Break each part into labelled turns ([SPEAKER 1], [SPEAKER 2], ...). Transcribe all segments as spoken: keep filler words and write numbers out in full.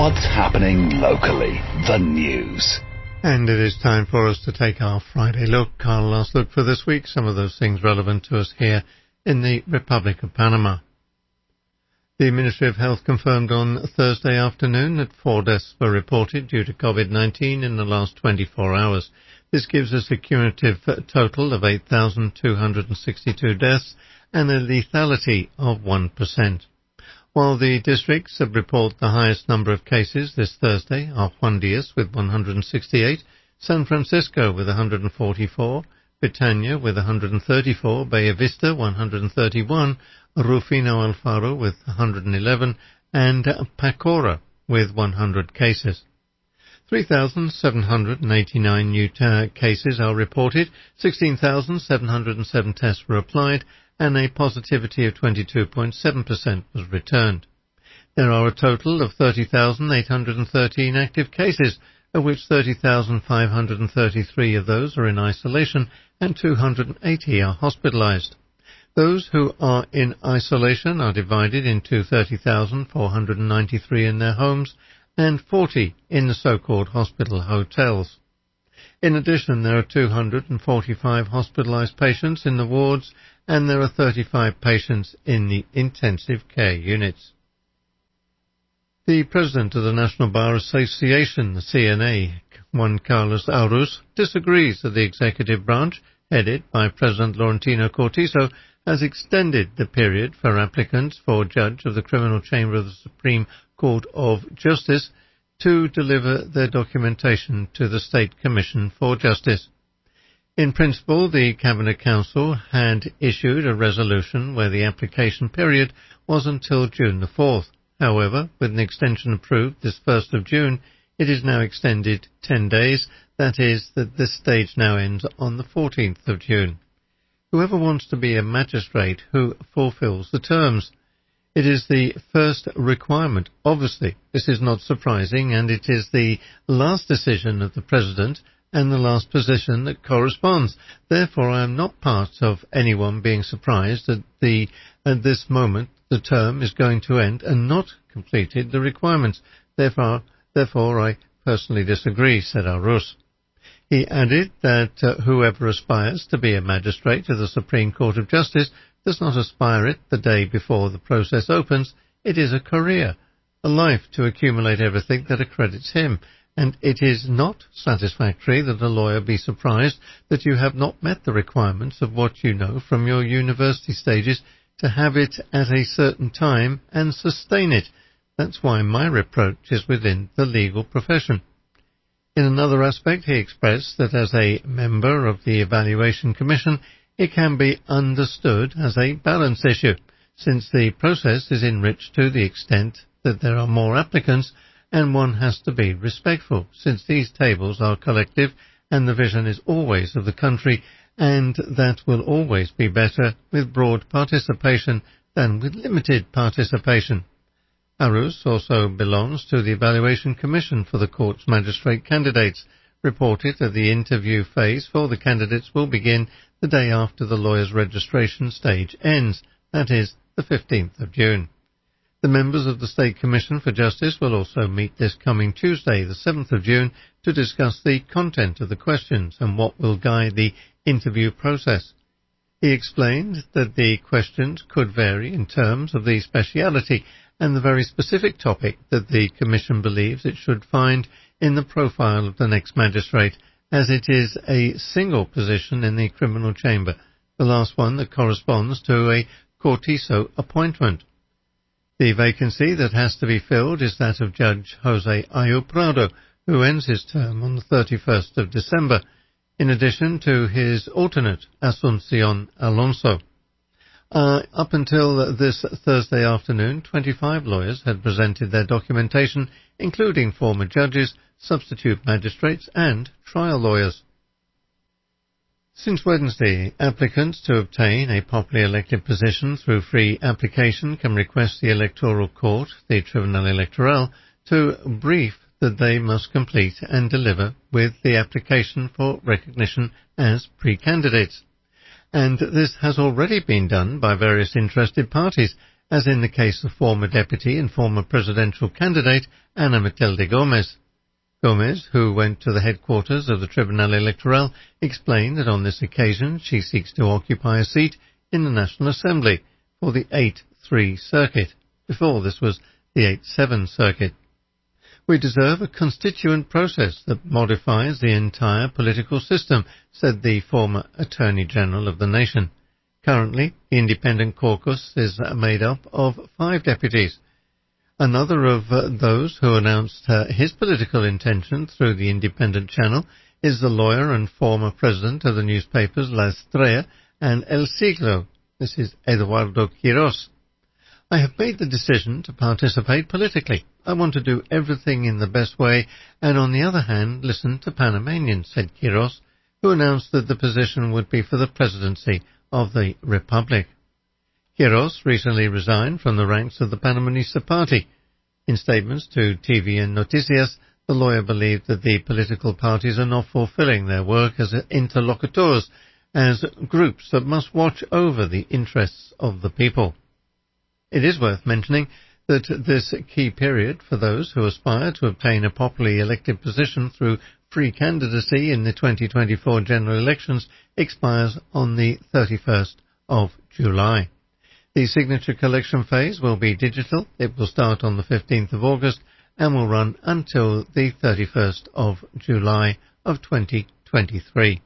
[SPEAKER 1] What's happening locally? The news.
[SPEAKER 2] And it is time for us to take our Friday look, our last look for this week, some of those things relevant to us here in the Republic of Panama. The Ministry of Health confirmed on Thursday afternoon that four deaths were reported due to COVID nineteen in the last twenty-four hours. This gives us a cumulative total of eight thousand two hundred sixty-two deaths and a lethality of one percent. While the districts have reported the highest number of cases this Thursday are Juan Diaz with one hundred sixty-eight, San Francisco with one hundred forty-four, Britannia with one hundred thirty-four, Bella Vista one hundred thirty-one, Rufino Alfaro with one hundred eleven, and Pacora with one hundred cases. three thousand seven hundred eighty-nine new uh, cases are reported, sixteen thousand seven hundred seven tests were applied, and a positivity of twenty-two point seven percent was returned. There are a total of thirty thousand eight hundred thirteen active cases, of which thirty thousand five hundred thirty-three of those are in isolation and two hundred eighty are hospitalized. Those who are in isolation are divided into thirty thousand four hundred ninety-three in their homes and forty in the so-called hospital hotels. In addition, there are two hundred forty-five hospitalized patients in the wards and there are thirty-five patients in the intensive care units. The President of the National Bar Association, the C N A, Juan Carlos Aurus, disagrees that the executive branch, headed by President Laurentino Cortizo, has extended the period for applicants for judge of the Criminal Chamber of the Supreme Court of Justice to deliver their documentation to the State Commission for Justice. In principle, the Cabinet Council had issued a resolution where the application period was until June the fourth. However, with an extension approved this first of June, it is now extended ten days. That is, that this stage now ends on the fourteenth of June. Whoever wants to be a magistrate who fulfills the terms. It is the first requirement. Obviously, this is not surprising, and it is the last decision of the President and the last position that corresponds. Therefore, I am not part of anyone being surprised that the, at this moment the term is going to end and not completed the requirements. Therefore, therefore I personally disagree, said Aurus. He added that uh, whoever aspires to be a magistrate of the Supreme Court of Justice does not aspire it the day before the process opens. It is a career, a life to accumulate everything that accredits him, and it is not satisfactory that a lawyer be surprised that you have not met the requirements of what you know from your university stages to have it at a certain time and sustain it. That's why my reproach is within the legal profession. In another aspect, he expressed that as a member of the Evaluation Commission, it can be understood as a balance issue, since the process is enriched to the extent that there are more applicants, and one has to be respectful, since these tables are collective and the vision is always of the country, and that will always be better with broad participation than with limited participation. Aurus also belongs to the Evaluation Commission for the Court's magistrate candidates, reported that the interview phase for the candidates will begin the day after the lawyer's registration stage ends, that is, the fifteenth of June. The members of the State Commission for Justice will also meet this coming Tuesday, the seventh of June, to discuss the content of the questions and what will guide the interview process. He explained that the questions could vary in terms of the speciality and the very specific topic that the Commission believes it should find in the profile of the next magistrate, as it is a single position in the criminal chamber, the last one that corresponds to a Cortizo appointment. The vacancy that has to be filled is that of Judge Jose Ayu Prado, who ends his term on the thirty-first of December, in addition to his alternate, Asuncion Alonso. Uh, up until this Thursday afternoon, twenty-five lawyers had presented their documentation, including former judges, substitute magistrates, and trial lawyers. Since Wednesday, applicants to obtain a properly elected position through free application can request the Electoral Court, the Tribunal Electoral, to brief that they must complete and deliver with the application for recognition as pre-candidates. And this has already been done by various interested parties, as in the case of former deputy and former presidential candidate Ana Matilde Gomez. Gomez, who went to the headquarters of the Tribunal Electoral, explained that on this occasion she seeks to occupy a seat in the National Assembly for the eight three circuit. Before this was the eight seven circuit. We deserve a constituent process that modifies the entire political system, said the former Attorney General of the nation. Currently, the Independent Caucus is made up of five deputies. Another of uh, those who announced uh, his political intention through the Independent channel is the lawyer and former president of the newspapers La Estrella and El Siglo. This is Eduardo Quiros. I have made the decision to participate politically. I want to do everything in the best way and, on the other hand, listen to Panamanians, said Quiros, who announced that the position would be for the presidency of the Republic. Quiros recently resigned from the ranks of the Panamanista Party. In statements to T V N Noticias, the lawyer believed that the political parties are not fulfilling their work as interlocutors, as groups that must watch over the interests of the people. It is worth mentioning that this key period for those who aspire to obtain a popularly elected position through free candidacy in the twenty twenty-four general elections expires on the thirty-first of July. The signature collection phase will be digital. It will start on the fifteenth of August and will run until the thirty-first of July of twenty twenty-three.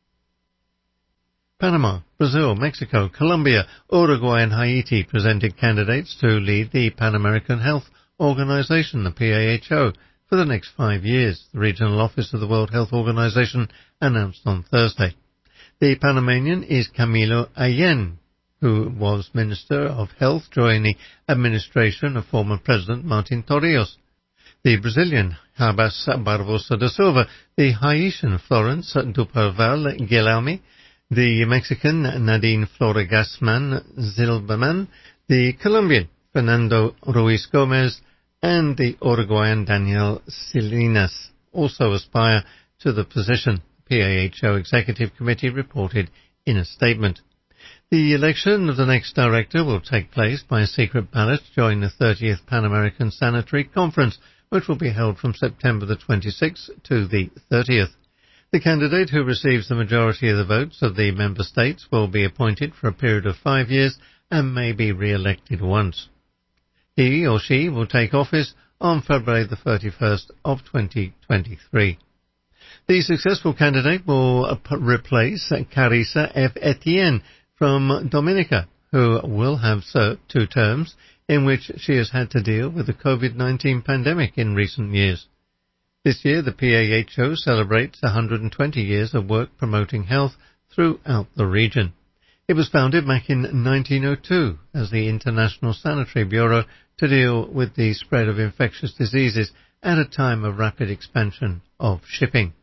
[SPEAKER 2] Panama, Brazil, Mexico, Colombia, Uruguay and Haiti presented candidates to lead the Pan American Health Organization, the P A H O, for the next five years, the regional office of the World Health Organization announced on Thursday. The Panamanian is Camilo Allen, who was Minister of Health during the administration of former President Martin Torrijos. The Brazilian, Jarbas Barbosa da Silva, the Haitian, Florence Duperval Guilherme, the Mexican, Nadine Flora Gassman Zilberman, the Colombian, Fernando Ruiz Gomez, and the Uruguayan, Daniel Salinas, also aspire to the position, the P A H O Executive Committee reported in a statement. The election of the next director will take place by a secret ballot during the thirtieth Pan American Sanitary Conference, which will be held from September the twenty-sixth to the thirtieth. The candidate who receives the majority of the votes of the member states will be appointed for a period of five years and may be re-elected once. He or she will take office on February the thirty-first of twenty twenty-three. The successful candidate will replace Carissa F. Etienne from Dominica, who will have served two terms in which she has had to deal with the COVID nineteen pandemic in recent years. This year, the P A H O celebrates one hundred twenty years of work promoting health throughout the region. It was founded back in nineteen oh two as the International Sanitary Bureau to deal with the spread of infectious diseases at a time of rapid expansion of shipping.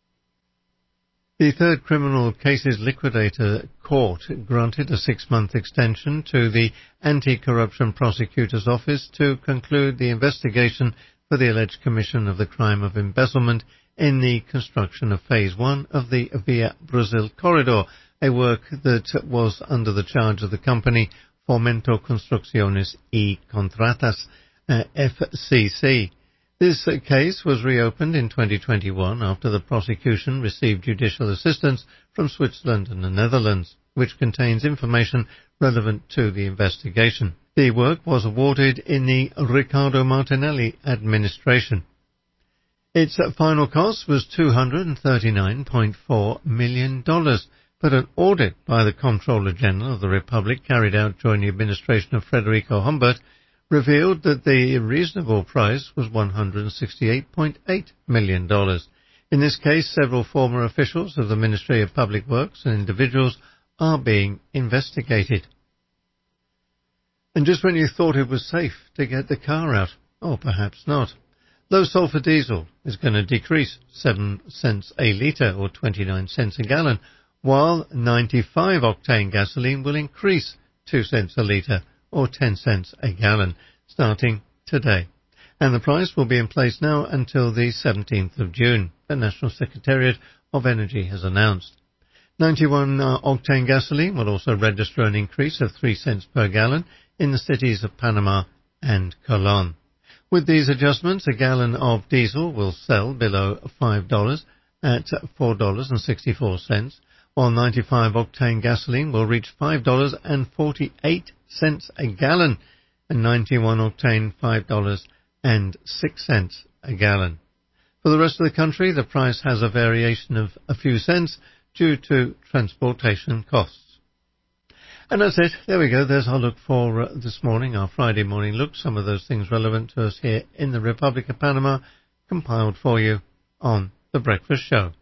[SPEAKER 2] The Third Criminal Cases Liquidator Court granted a six-month extension to the Anti-Corruption Prosecutor's Office to conclude the investigation for the alleged commission of the crime of embezzlement in the construction of Phase one of the Via Brazil Corridor, a work that was under the charge of the company Fomento Construcciones y Contratas, uh, F C C. This uh, case was reopened in twenty twenty-one after the prosecution received judicial assistance from Switzerland and the Netherlands, which contains information relevant to the investigation. The work was awarded in the Ricardo Martinelli administration. Its final cost was two hundred thirty-nine point four million dollars, but an audit by the Comptroller General of the Republic carried out during the administration of Frederico Humbert revealed that the reasonable price was one hundred sixty-eight point eight million dollars. In this case, several former officials of the Ministry of Public Works and individuals are being investigated. And just when you thought it was safe to get the car out, or perhaps not, low-sulfur diesel is going to decrease seven cents a litre or twenty-nine cents a gallon, while ninety-five octane gasoline will increase two cents a litre or ten cents a gallon starting today. And the price will be in place now until the seventeenth of June, the National Secretariat of Energy has announced. ninety-one octane gasoline will also register an increase of three cents per gallon in the cities of Panama and Colon. With these adjustments, a gallon of diesel will sell below five dollars at four dollars and sixty-four cents, while ninety-five octane gasoline will reach five dollars and forty-eight cents a gallon, and ninety-one octane five dollars and six cents a gallon. For the rest of the country, the price has a variation of a few cents due to transportation costs. And that's it. There we go. There's our look for uh, this morning, our Friday morning look. Some of those things relevant to us here in the Republic of Panama, compiled for you on The Breakfast Show.